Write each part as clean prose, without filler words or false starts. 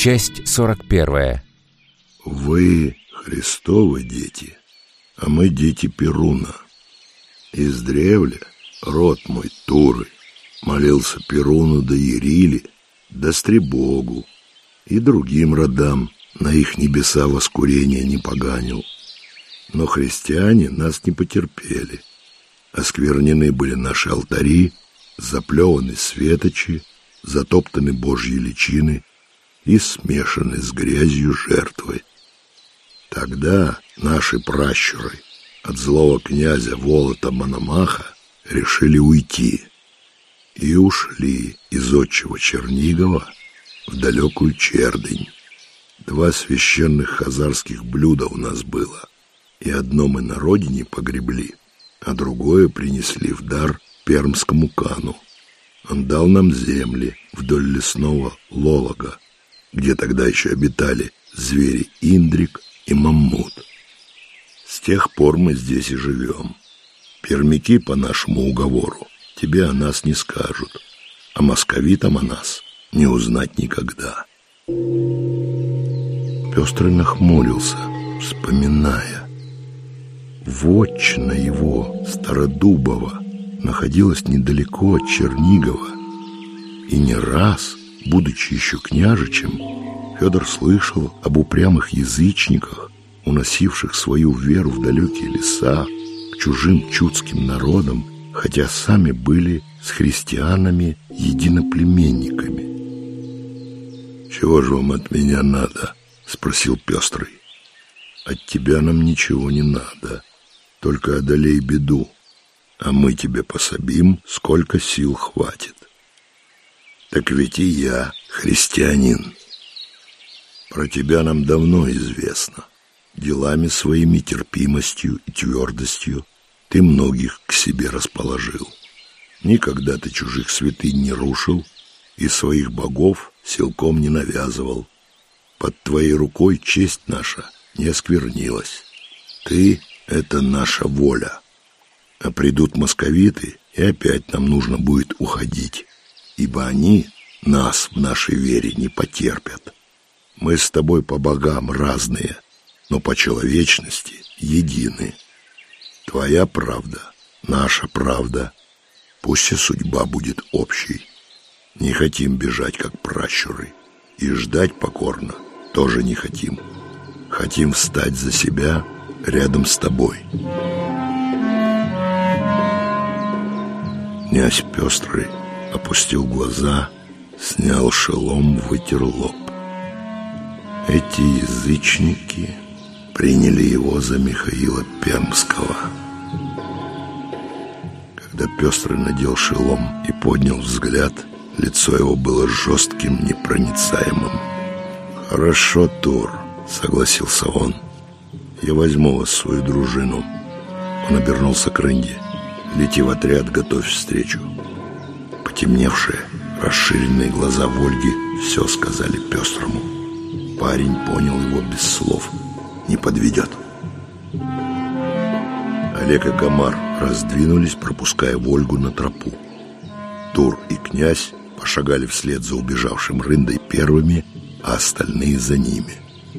Часть 41. Вы Христовы дети, а мы дети Перуна. Издревле род мой Туры молился Перуну да Яриле, да Стребогу и другим родам, на их небеса воскурения не поганил. Но христиане нас не потерпели. Осквернены были наши алтари, заплеваны светочи, затоптаны Божьи личины и смешаны с грязью жертвы. Тогда наши пращуры от злого князя Волота Мономаха решили уйти и ушли из отчего Чернигова в далекую Чердынь. 2 священных хазарских блюда у нас было, и одно мы на родине погребли, а другое принесли в дар пермскому хану. Он дал нам земли вдоль лесного Лолога, где тогда еще обитали звери Индрик и Маммут. С тех пор мы здесь и живем. Пермяки по нашему уговору тебе о нас не скажут, а московитам о нас не узнать никогда. Пестрый нахмурился, вспоминая. Вотчина его, Стародубова, находилась недалеко от Чернигова, и не раз, будучи еще княжичем, Федор слышал об упрямых язычниках, уносивших свою веру в далекие леса, к чужим чудским народам, хотя сами были с христианами единоплеменниками. «Чего же вам от меня надо?» — спросил Пестрый. «От тебя нам ничего не надо, только одолей беду, а мы тебе пособим, сколько сил хватит». «Так ведь и я христианин. Про тебя нам давно известно. Делами своими, терпимостью и твердостью ты многих к себе расположил. Никогда ты чужих святынь не рушил и своих богов силком не навязывал. Под твоей рукой честь наша не осквернилась. Ты — это наша воля. А придут московиты, и опять нам нужно будет уходить, ибо они нас в нашей вере не потерпят. Мы с тобой по богам разные, но по человечности едины. Твоя правда, наша правда, пусть и судьба будет общей. Не хотим бежать, как пращуры, и ждать покорно тоже не хотим. Хотим встать за себя рядом с тобой». Князь Пестрый опустил глаза, снял шелом, вытер лоб. Эти язычники приняли его за Михаила Пермского. Когда Пестрый надел шелом и поднял взгляд, лицо его было жестким, непроницаемым. «Хорошо, Тур», — согласился он. «Я возьму вас в свою дружину». Он обернулся к Рынде. «Лети в отряд, готовь встречу». Потемневшие, расширенные глаза Вольги все сказали Пестрому. Парень понял его без слов. Не подведет. Олег и Комар раздвинулись, пропуская Вольгу на тропу. Тур и князь пошагали вслед за убежавшим Рындой первыми, а остальные за ними.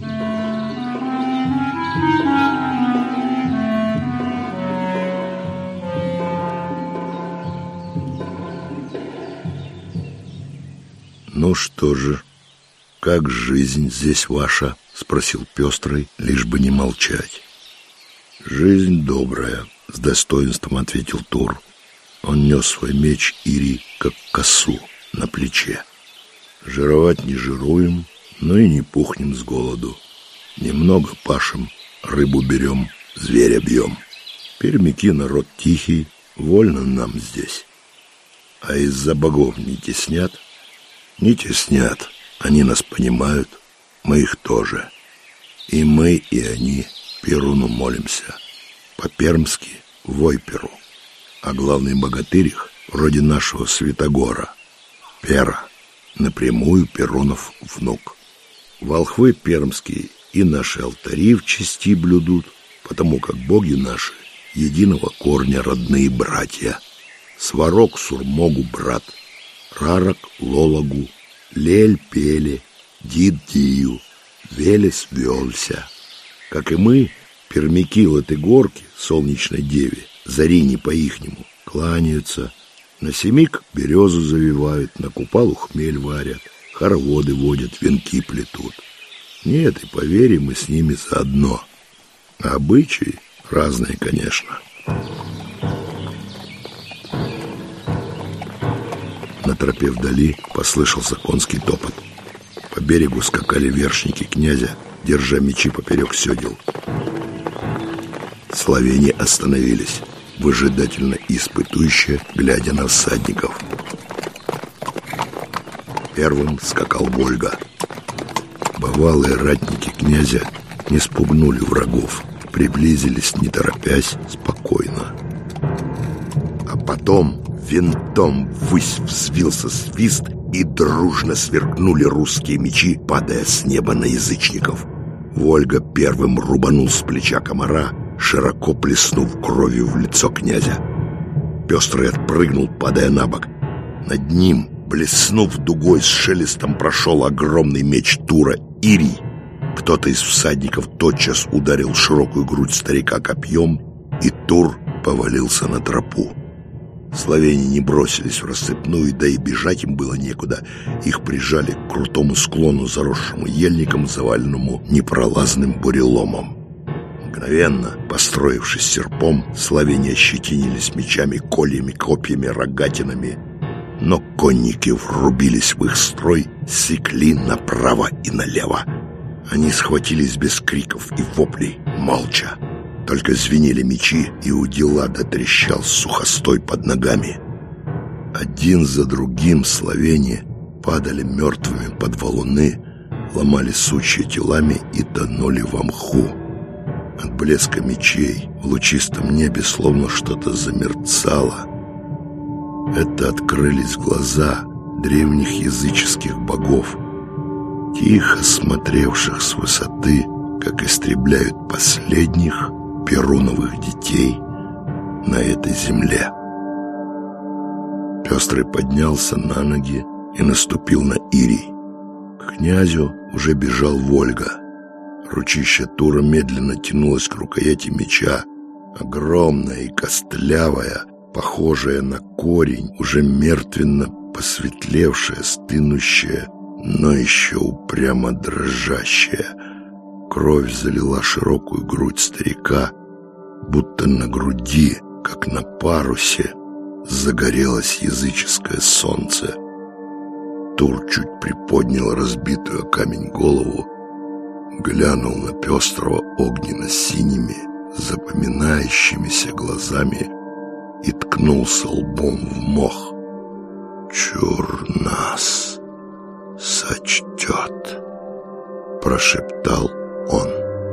«Ну что же, как жизнь здесь ваша?» — спросил Пестрый, лишь бы не молчать. «Жизнь добрая», — с достоинством ответил Тур. Он нес свой меч Ири, как косу, на плече. «Жировать не жируем, но и не пухнем с голоду. Немного пашем, рыбу берем, зверя бьем. Пермяки народ тихий, вольно нам здесь. А из-за богов не теснят?» «Не теснят, они нас понимают, мы их тоже. И мы, и они Перуну молимся. По-пермски Войперу. А главный богатырь их, вроде нашего Святогора, Пера, напрямую Перунов внук. Волхвы пермские и наши алтари в чести блюдут, потому как боги наши единого корня родные братья. Сварог Сурмогу брат, Рарок Лологу, Лель Пеле, дід дію, Велес велся. Как и мы, пермяки Латыгорки, солнечной деве, Зарине по-ихнему, кланяются, на семик березу завивают, на купалу хмель варят, хороводы водят, венки плетут. Нет, и поверь, мы с ними заодно. А обычаи разные, конечно. На тропе вдали послышался конский топот. По берегу скакали вершники князя, держа мечи поперек седел. Словени остановились, выжидательно испытующе, глядя на всадников. Первым скакал Вольга. Бывалые ратники князя не спугнули врагов, приблизились, не торопясь, спокойно. А потом винтом ввысь взвился свист, и дружно сверкнули русские мечи, падая с неба на язычников. Вольга первым рубанул с плеча комара, широко плеснув кровью в лицо князя. Пестрый отпрыгнул, падая на бок. Над ним, блеснув дугой, с шелестом прошел огромный меч Тура Ирий. Кто-то из всадников тотчас ударил широкую грудь старика копьем, и Тур повалился на тропу. Словени не бросились в рассыпную, да и бежать им было некуда. Их прижали к крутому склону, заросшему ельником, заваленному непролазным буреломом. Мгновенно, построившись серпом, словени ощетинились мечами, кольями, копьями, рогатинами. Но конники врубились в их строй, секли направо и налево. Они схватились без криков и воплей, молча. Только звенели мечи, и удила дотрещал сухостой под ногами. Один за другим словени падали мертвыми под валуны, ломали сучья телами и тонули во мху. От блеска мечей в лучистом небе словно что-то замерцало. Это открылись глаза древних языческих богов, тихо смотревших с высоты, как истребляют последних перуновых детей на этой земле. Пестрый поднялся на ноги и наступил на Ирий. К князю уже бежал Вольга. Ручище Тура медленно тянулось к рукояти меча, огромная и костлявая, похожая на корень, уже мертвенно посветлевшая, стынущая, но еще упрямо дрожащая. Кровь залила широкую грудь старика, будто на груди, как на парусе, загорелось языческое солнце. Тур чуть приподнял разбитую о камень голову, глянул на пестрого огненно-синими, запоминающимися глазами и ткнулся лбом в мох. «Чур нас сочтет», — прошептал он.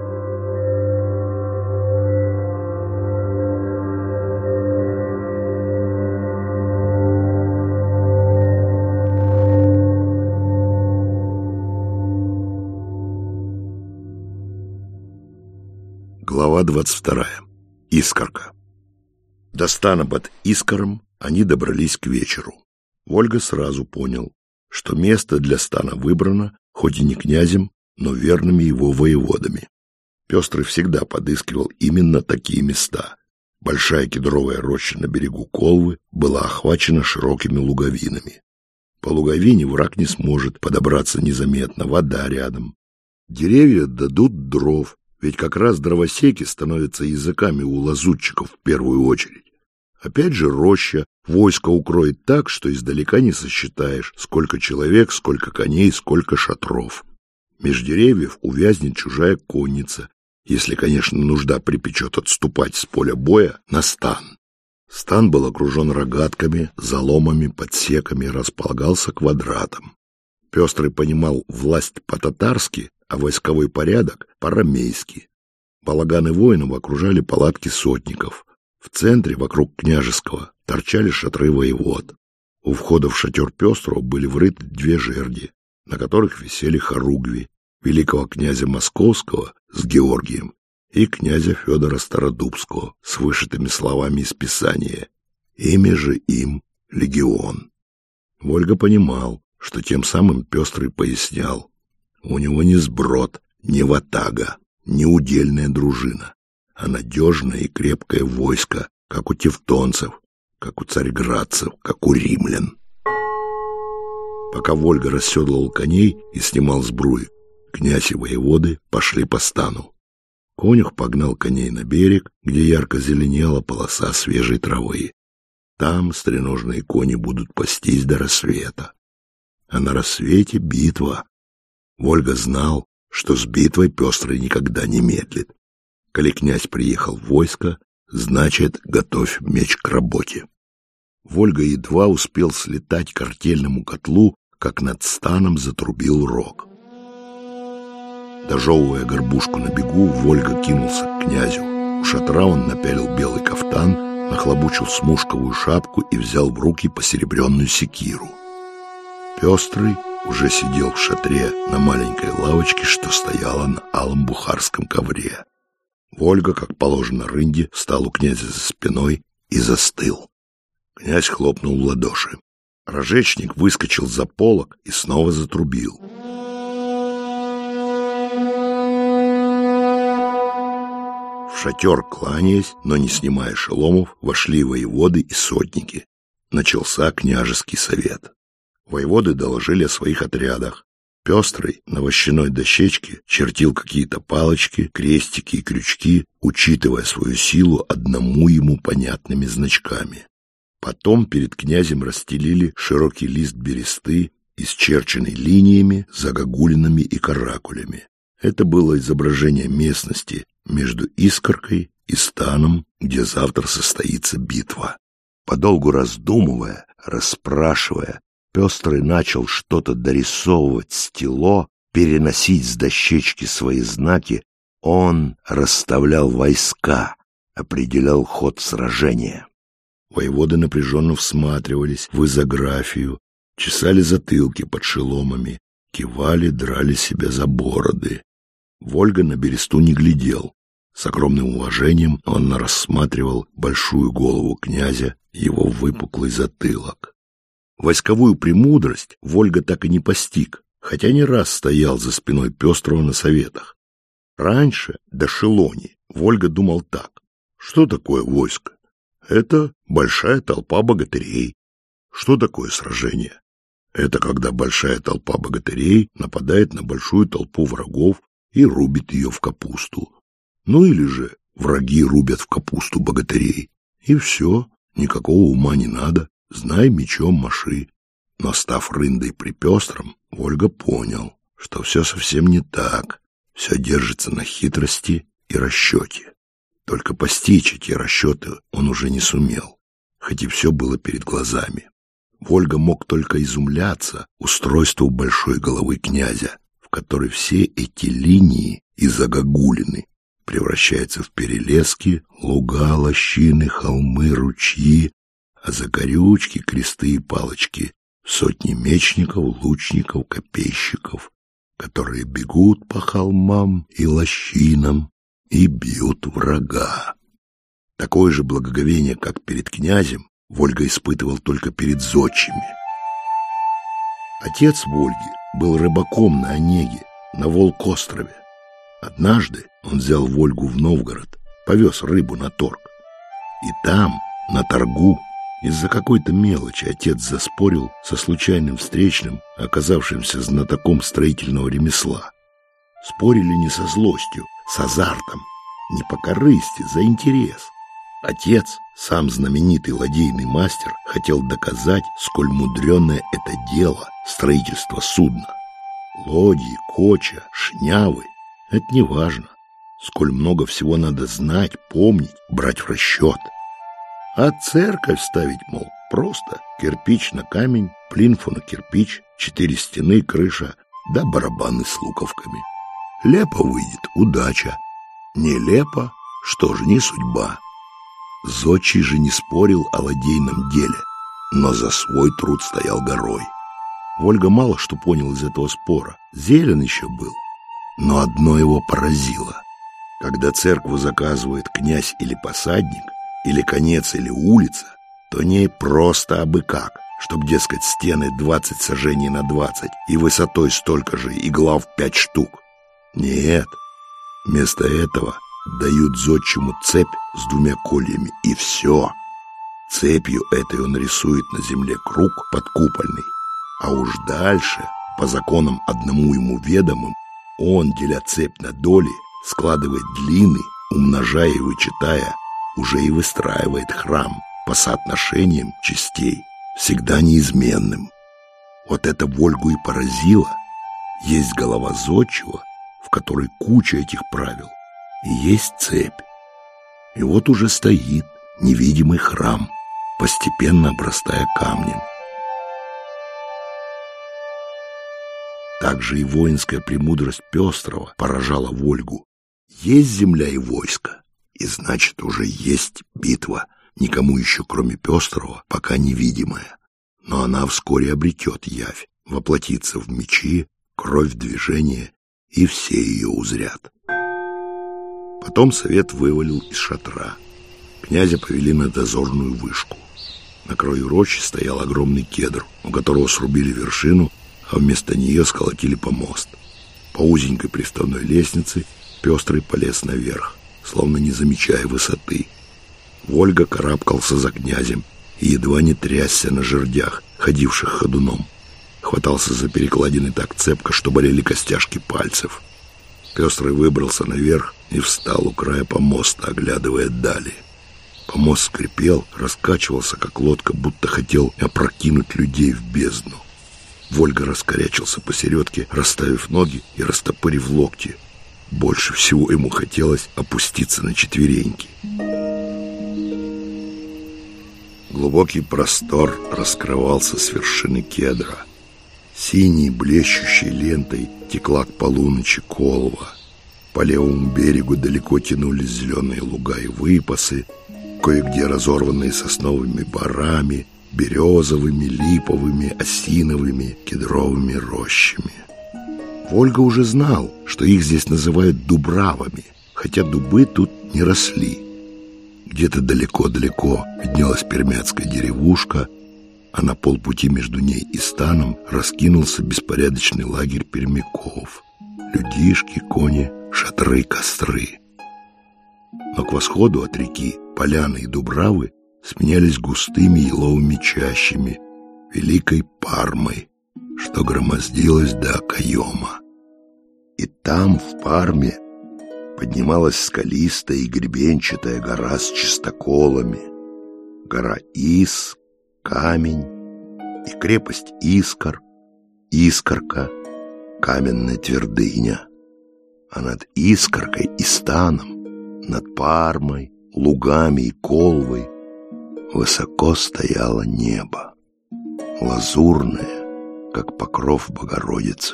Глава 22. Искорка. До стана под Искором они добрались к вечеру. Вольга сразу понял, что место для стана выбрано, хоть и не князем, но верными его воеводами. Пестрый всегда подыскивал именно такие места. Большая кедровая роща на берегу Колвы была охвачена широкими луговинами. По луговине враг не сможет подобраться незаметно, вода рядом. Деревья дадут дров, ведь как раз дровосеки становятся языками у лазутчиков в первую очередь. Опять же роща войско укроет так, что издалека не сосчитаешь, сколько человек, сколько коней, сколько шатров. Меж деревьев увязнет чужая конница, если, конечно, нужда припечет отступать с поля боя на стан. Стан был окружен рогатками, заломами, подсеками, располагался квадратом. Пестрый понимал власть по-татарски, а войсковой порядок по-рамейски. Балаганы воинов окружали палатки сотников. В центре, вокруг княжеского, торчали шатры воевод. У входа в шатер Пестрого были врыты две жерди, на которых висели хоругви великого князя Московского с Георгием и князя Федора Стародубского с вышитыми словами из Писания. Имя же им легион. Вольга понимал, что тем самым Пестрый пояснял: У него не сброд, не ватага, не удельная дружина, а надежное и крепкое войско, как у тевтонцев, как у царьградцев, как у римлян. Пока Вольга расседлал коней и снимал сбруи, князь и воеводы пошли по стану. Конюх погнал коней на берег, где ярко зеленела полоса свежей травы. Там стреножные кони будут пастись до рассвета. А на рассвете битва. Вольга знал, что с битвой Пестрый никогда не медлит. Коли князь приехал в войско, значит, готовь меч к работе. Вольга едва успел слетать к артельному котлу, как над станом затрубил рог. Дожевывая горбушку на бегу, Вольга кинулся к князю. У шатра он напялил белый кафтан, нахлобучил смушковую шапку и взял в руки посеребренную секиру. Пестрый уже сидел в шатре на маленькой лавочке, что стояла на алом бухарском ковре. Вольга, как положено рынде, встал у князя за спиной и застыл. Князь хлопнул в ладоши. Рожечник выскочил за полог и снова затрубил. В шатер, кланяясь, но не снимая шеломов, вошли воеводы и сотники. Начался княжеский совет. Воеводы доложили о своих отрядах. Пестрый на вощаной дощечке чертил какие-то палочки, крестики и крючки, учитывая свою силу одному ему понятными значками. Потом перед князем расстелили широкий лист бересты, исчерченный линиями, загогулинами и каракулями. Это было изображение местности между Искоркой и станом, где завтра состоится битва. Подолгу раздумывая, расспрашивая, Пестрый начал что-то дорисовывать стело, переносить с дощечки свои знаки. Он расставлял войска, определял ход сражения. Воеводы напряженно всматривались в изографию, чесали затылки под шеломами, кивали, драли себя за бороды. Вольга на бересту не глядел. С огромным уважением он рассматривал большую голову князя, его выпуклый затылок. Войсковую премудрость Вольга так и не постиг, хотя не раз стоял за спиной Пестрого на советах. Раньше, до Шелони, Вольга думал так. Что такое войско? Это большая толпа богатырей. Что такое сражение? Это когда большая толпа богатырей нападает на большую толпу врагов и рубит ее в капусту. Ну или же враги рубят в капусту богатырей. И все, никакого ума не надо, знай мечом маши. Но став рындой при Пестром, Вольга понял, что все совсем не так. Все держится на хитрости и расчете. Только постичь эти расчеты он уже не сумел, хоть и все было перед глазами. Вольга мог только изумляться устройству большой головы князя, в которой все эти линии и загогулины превращаются в перелески, луга, лощины, холмы, ручьи, а закорючки, кресты и палочки — сотни мечников, лучников, копейщиков, которые бегут по холмам и лощинам и бьют врага. Такое же благоговение, как перед князем, Вольга испытывал только перед зодчими. Отец Вольги был рыбаком на Онеге, на Волк-острове. Однажды он взял Вольгу в Новгород, повез рыбу на торг. И там, на торгу, из-за какой-то мелочи отец заспорил со случайным встречным, оказавшимся знатоком строительного ремесла. Спорили не со злостью, с азартом, не по корысти, за интерес. Отец, сам знаменитый ладейный мастер, хотел доказать, сколь мудреное это дело строительство судна. Лодьи, коча, шнявы — это не важно. Сколь много всего надо знать, помнить, брать в расчет. А церковь ставить, мол, просто кирпич на камень, плинфу на кирпич, 4 стены, крыша, да барабаны с луковками. Лепо выйдет — удача. Нелепо — что же, не судьба. Зодчий же не спорил о ладейном деле, но за свой труд стоял горой. Вольга мало что понял из этого спора, зелен еще был. Но одно его поразило. Когда церкву заказывает князь или посадник, или конец, или улица, то не просто абы как, чтоб, дескать, стены 20 сажений на 20 и высотой столько же, и глав 5 штук. Нет, вместо этого дают зодчему цепь с 2 кольями, и все. Цепью этой он рисует на земле круг подкупольный, а уж дальше, по законам одному ему ведомым, он, деля цепь на доли, складывает длины, умножая и вычитая, уже и выстраивает храм по соотношениям частей, всегда неизменным. Вот это Вольгу и поразило. Есть голова зодчего, в которой куча этих правил, и есть цепь. И вот уже стоит невидимый храм, постепенно обрастая камнем. Также и воинская премудрость Пестрого поражала Вольгу. Есть земля и войско, и значит уже есть битва, никому еще кроме Пестрого пока невидимая. Но она вскоре обретет явь, воплотится в мечи, кровь в движение, и все ее узрят. Потом совет вывалил из шатра. Князя повели на дозорную вышку. На краю рощи стоял огромный кедр, у которого срубили вершину, а вместо нее сколотили помост. По узенькой приставной лестнице Пестрый полез наверх, словно не замечая высоты. Вольга карабкался за князем и едва не трясся на жердях, ходивших ходуном. Хватался за перекладины так цепко, что болели костяшки пальцев. Пестрый выбрался наверх и встал у края помоста, оглядывая дали. Помост скрипел, раскачивался, как лодка, будто хотел опрокинуть людей в бездну. Вольга раскорячился посередке, расставив ноги и растопырив локти. Больше всего ему хотелось опуститься на четвереньки. Глубокий простор раскрывался с вершины кедра. Синей блещущей лентой текла к полуночи Колва. По левому берегу далеко тянулись зеленые луга и выпасы, кое-где разорванные сосновыми борами, березовыми, липовыми, осиновыми, кедровыми рощами. Вольга уже знал, что их здесь называют дубравами, хотя дубы тут не росли. Где-то далеко-далеко виднелась пермяцкая деревушка, а на полпути между ней и станом раскинулся беспорядочный лагерь пермяков. Людишки, кони, шатры, костры. Но к восходу от реки поляны и дубравы сменялись густыми еловыми чащами, великой Пармой, что громоздилось до окоема. И там, в Парме, поднималась скалистая и гребенчатая гора с чистоколами, гора Ис, Камень, и крепость Искор, Искорка, каменная твердыня. А над Искоркой и станом, над Пармой, лугами и Колвой высоко стояло небо, лазурное, как покров Богородицы.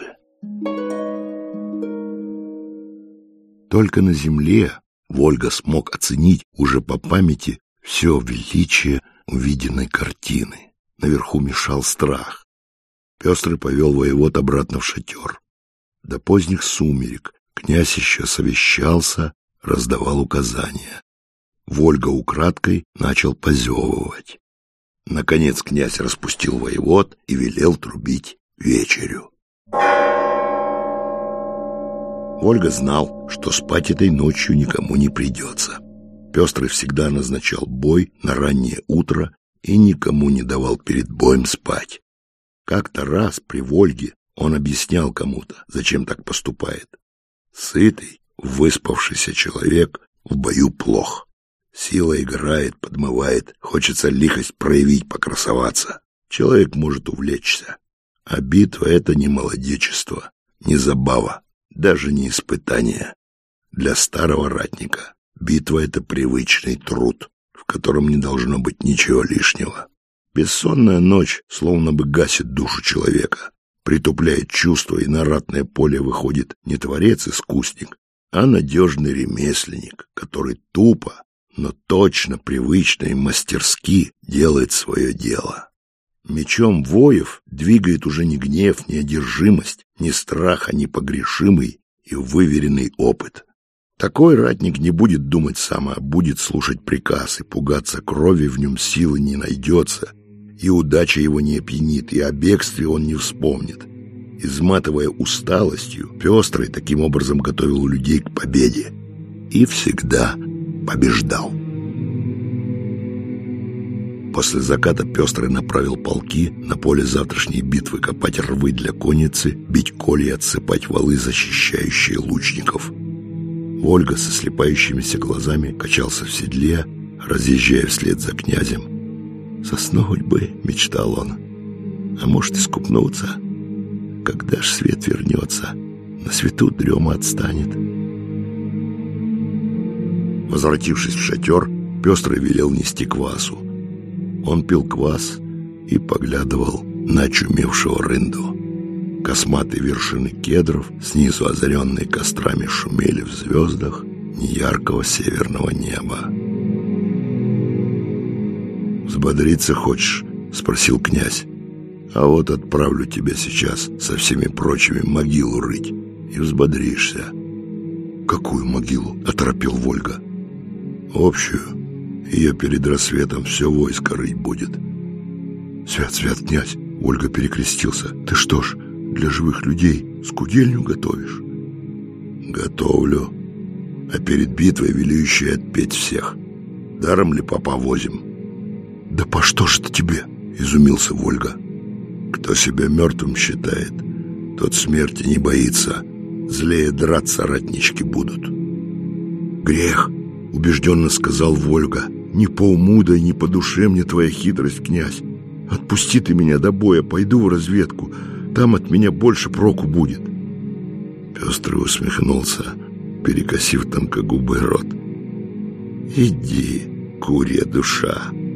Только на земле Вольга смог оценить уже по памяти все величие увиденной картины. Наверху мешал страх. Пестрый повел воевод обратно в шатер. До поздних сумерек князь еще совещался, раздавал указания. Вольга украдкой начал позевывать. Наконец князь распустил воевод и велел трубить вечерю. Вольга знал, что спать этой ночью никому не придется. Пестрый всегда назначал бой на раннее утро и никому не давал перед боем спать. Как-то раз при Вольге он объяснял кому-то, зачем так поступает. Сытый, выспавшийся человек в бою плох. Сила играет, подмывает, хочется лихость проявить, покрасоваться. Человек может увлечься. А битва — это не молодечество, не забава, даже не испытание. Для старого ратника битва — это привычный труд, в котором не должно быть ничего лишнего. Бессонная ночь словно бы гасит душу человека, притупляет чувства, и на ратное поле выходит не творец-искусник, а надежный ремесленник, который тупо, но точно, привычно и мастерски делает свое дело. Мечом воев двигает уже не гнев, не одержимость, не страх, а непогрешимый и выверенный опыт. Такой ратник не будет думать сам, а будет слушать приказ, и пугаться крови в нем силы не найдется, И удача его не опьянит, и о бегстве он не вспомнит. Изматывая усталостью, Пестрый таким образом готовил людей к победе. И всегда побеждал. После заката Пестрый направил полки на поле завтрашней битвы копать рвы для конницы, бить колья и отсыпать валы, защищающие лучников. Вольга со слепающимися глазами качался в седле, разъезжая вслед за князем. «Соснуть бы», — мечтал он, — «а может, искупнуться? Когда ж свет вернется, на свету дрема отстанет». Возвратившись в шатер, Пестрый велел нести квасу. Он пил квас и поглядывал на очумевшего рынду. Косматые вершины кедров, снизу озаренные кострами, шумели в звездах неяркого северного неба. «Взбодриться хочешь?» — спросил князь. «А вот отправлю тебя сейчас со всеми прочими могилу рыть, и взбодришься». «Какую могилу?» — оторопел Вольга. «Общую. Ее перед рассветом все войско рыть будет». «Свят, свят, князь!» — Ольга перекрестился. «Ты что ж, для живых людей скудельню готовишь?» «Готовлю. А перед битвой велю еще и отпеть всех. Даром ли попа возим?» «Да по что ж это тебе?» — изумился Вольга. «Кто себя мертвым считает, тот смерти не боится. Злее драться ратнички будут». «Грех!» — убежденно сказал Вольга. «Не по уму, да и не по душе мне твоя хитрость, князь. Отпусти ты меня до боя, пойду в разведку. Там от меня больше проку будет». Пестрый усмехнулся, перекосив тонкогубый рот. «Иди, курья душа».